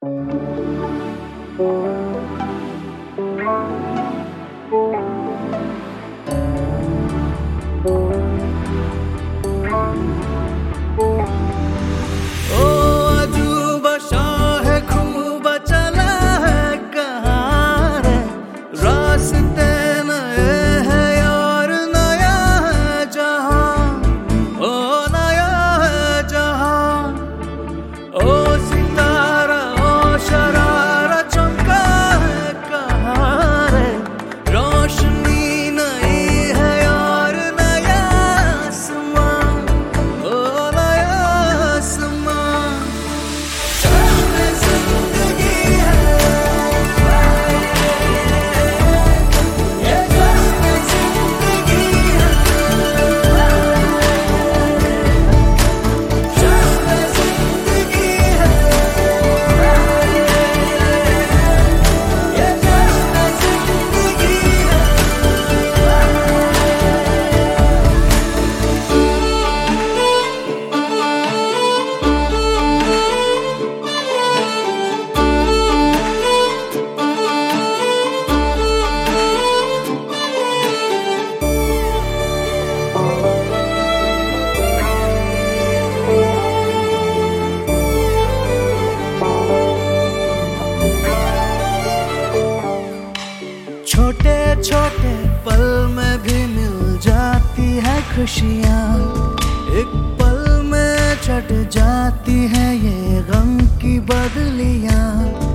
छोटे छोटे पल में भी मिल जाती है खुशियाँ, एक पल में छट जाती है ये गम की बदलियाँ।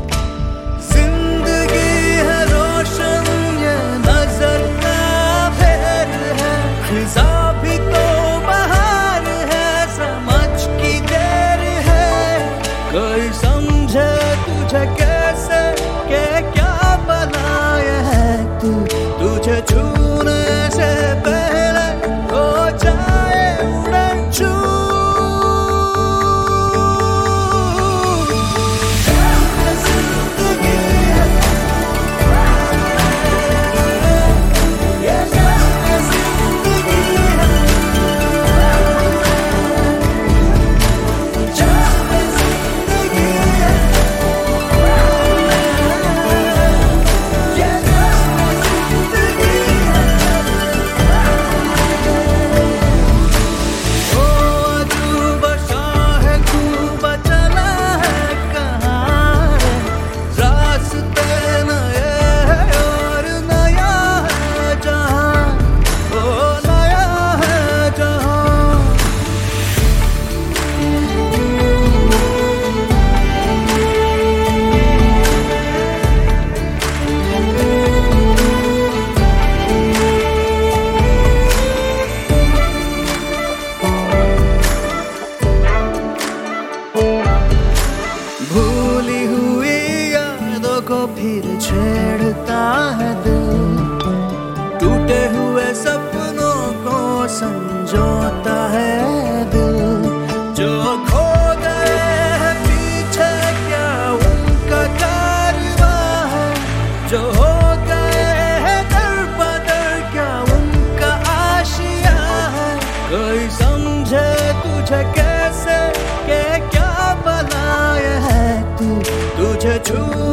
जिंदगी है रोशन ये नजर का फेर है, खिजा भी तो बहार है, समझ की देर है। कोई समझे तुझे कैसे के क्या बनाया है तू, तुझे छूने से पहले हो जाए उड़न छू। भूली हुई यादों को फिर छेड़ता है दिल, टूटे हुए सपनों को संजोता है दिल। जो खो गए हैं पीछे क्या उनका कारवां है, जो हो गए हैं दर बदर क्या उनका आशिया है। कोई समझे तुझे कैसे के क्या बनाया है तू, तुझे छू